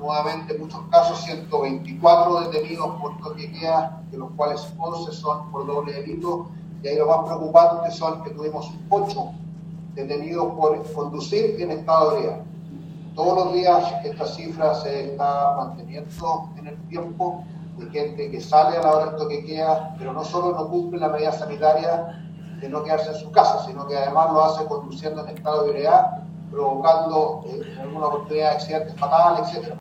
nuevamente en muchos casos 124 detenidos por toque de queda, de los cuales 11 son por doble delito, y ahí lo más preocupante son que tuvimos 8 detenidos por conducir en estado de ebriedad. Todos los días esta cifra se está manteniendo en el tiempo, de gente que sale a la hora del toque de queda, pero no solo no cumple la medida sanitaria de no quedarse en su casa, sino que además lo hace conduciendo en estado de ebriedad, provocando en alguna oportunidad accidentes fatales, etc.